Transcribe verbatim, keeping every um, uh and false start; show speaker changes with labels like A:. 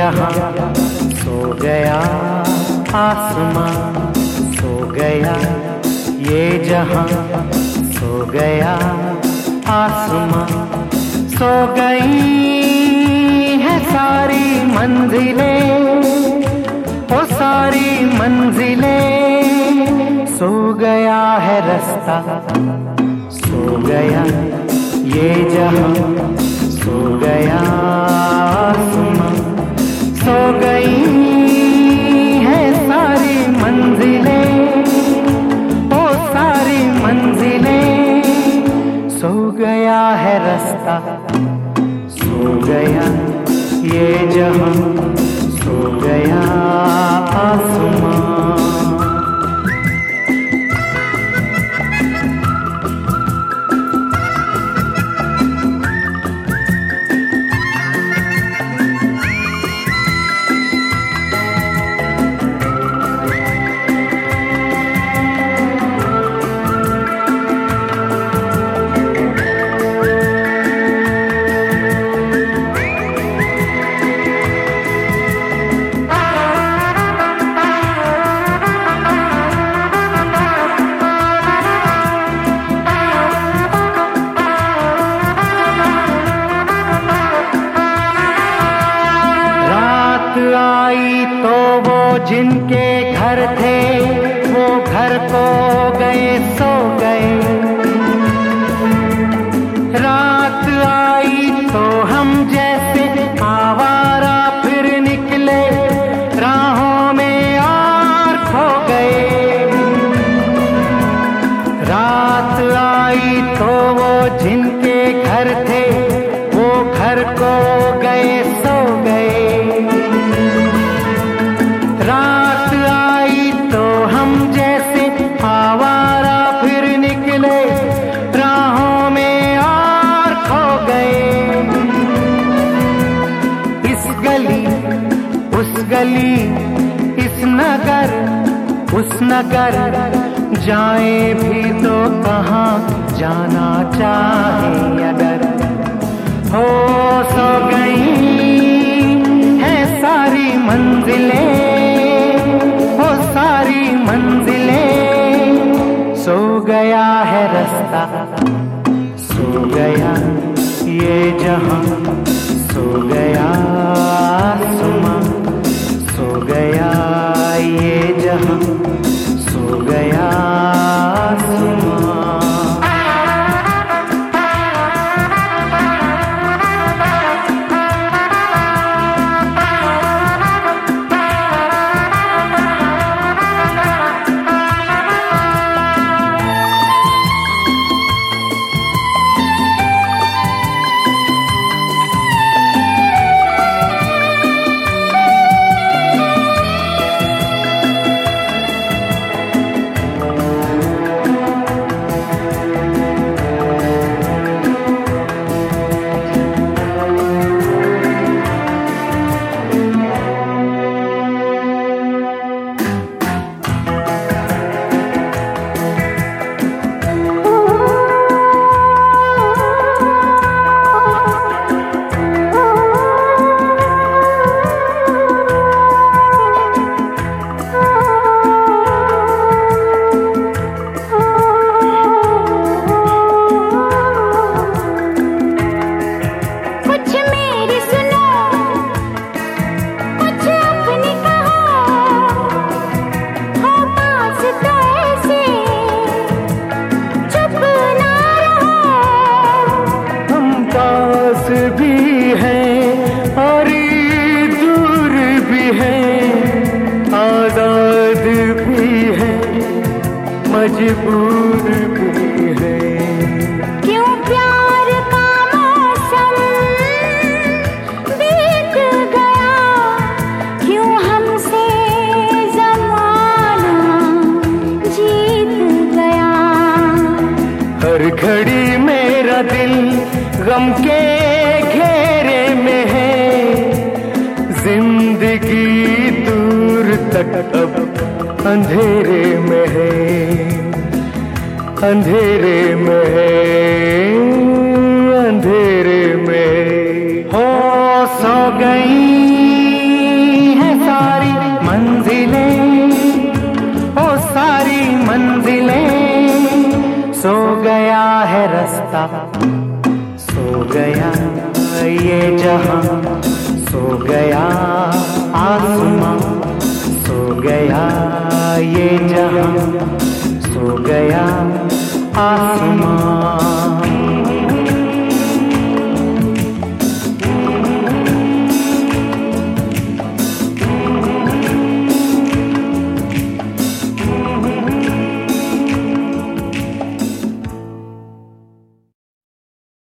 A: जहां सो गया, आसमां सो गया, ये जहां सो गया, आसमां सो गई है सारी मंजिलें, ओ सारी मंजिलें, सो गया है रास्ता, सो गया ये जहां, सो गया आसमां, सो गई है सारी मंजिलें, ओ सारी मंजिलें, सो गया है रास्ता, सो गया ये जहां, सो गया आसमां। आई तो वो जिनके घर थे, वो घर को गए सो गए, रात आई तो हम जैसे आवारा फिर निकले राहों में और खो गए, रात आई तो वो जिनके घर थे, वो घर को गए सो गए, रात आई तो हम जैसे आवारा फिर निकले राहों में और खो गए, इस गली उस गली, इस नगर उस नगर, जाए भी तो कहाँ जाना चाहे अगर, हो सो गई है सारी मंजिलें, सारी मंजिलें, सो गया है रास्ता, सो गया ये जहां, सो गया आसमां, सो गया ये जहां, सो गया आसमां। भी है और दूर भी है, आजाद भी है, मजबूर भी है,
B: क्यों प्यार का मौसम बीत गया, क्यों हमसे ज़माना जीत गया,
A: हर घड़ी मेरा दिल गम के घेरे में है, जिंदगी दूर तक अब अंधेरे में है, अंधेरे में है, अंधेरे में हो सो गई रास्ता। सो गया ये जहां, सो गया आसमां, सो गया ये जहां, सो गया आसमां।